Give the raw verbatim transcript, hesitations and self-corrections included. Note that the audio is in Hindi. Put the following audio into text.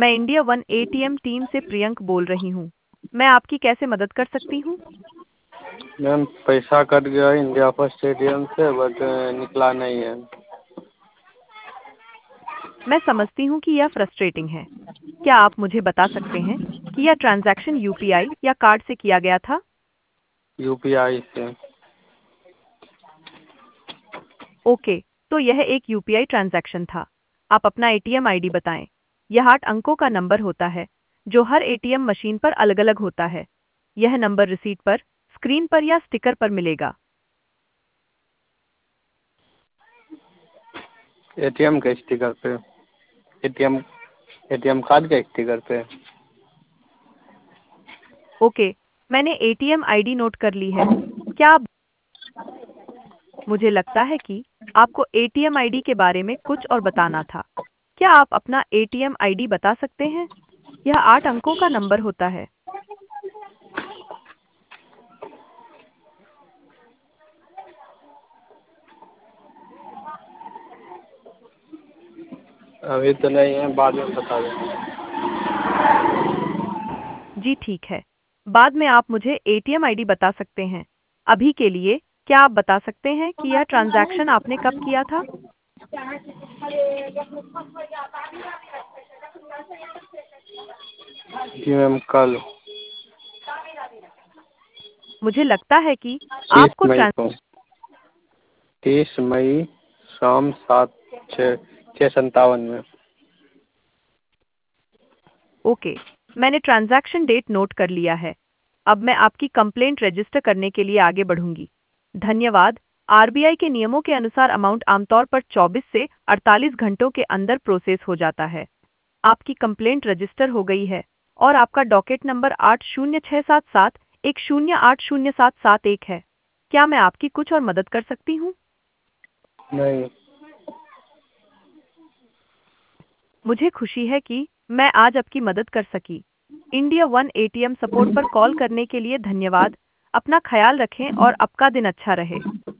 मैं इंडिया वन एटीएम टीम से प्रियंक बोल रही हूँ। मैं आपकी कैसे मदद कर सकती हूँ? मैम पैसा कट गया इंडिया फर्स्ट एटीएम से बट निकला नहीं है। मैं समझती हूँ कि यह फ्रस्ट्रेटिंग है। क्या आप मुझे बता सकते हैं कि यह ट्रांजैक्शन यूपीआई या कार्ड से किया गया था? यूपीआई से। ओके, तो यह एक यूपीआई ट्रांजैक्शन था। आप अपना एटीएम आईडी बताएं। यह आठ अंकों का नंबर होता है जो हर एटीएम मशीन पर अलग-अलग होता है। यह नंबर रिसीट पर, स्क्रीन पर या स्टिकर पर मिलेगा। एटीएम के स्टिकर पे। एटीएम एटीएम कार्ड के स्टिकर पे। ओके, मैंने एटीएम आईडी नोट कर ली है। क्या आप मुझे लगता है कि आपको एटीएम आईडी के बारे में कुछ और बताना था। क्या आप अपना एटीएम आईडी बता सकते हैं? यह आठ अंकों का नंबर होता है। अभी तो नहीं है, बाद में बता देंगे। जी ठीक है। बाद में आप मुझे एटीएम आईडी बता सकते हैं। अभी के लिए क्या आप बता सकते हैं कि यह ट्रांजैक्शन आपने कब किया था? जी मैम कल मुझे लगता है कि तीस आपको मई ट्रांस को तीस मई शाम सात छः छः सत्तावन में। ओके, मैंने ट्रांजैक्शन डेट नोट कर लिया है। अब मैं आपकी कंप्लेंट रजिस्टर करने के लिए आगे बढ़ूंगी। धन्यवाद। आरबीआई के नियमों के अनुसार अमाउंट आमतौर पर चौबीस से अड़तालीस घंटों के अंदर प्रोसेस हो जाता है। आपकी कंप्लेंट रजिस्टर हो गई है और आपका डॉकेट नंबर आठ शून्य छः सात सात एक शून्य आठ शून्य सात सात एक है। क्या मैं आपकी कुछ और मदद कर सकती हूँ? नहीं। मुझे खुशी है कि मैं आज आपकी मदद कर सकी। इंडिया वन एटीएम सपोर्ट पर कॉल करने के लिए धन्यवाद। अपना ख्याल रखें और आपका दिन अच्छा रहे।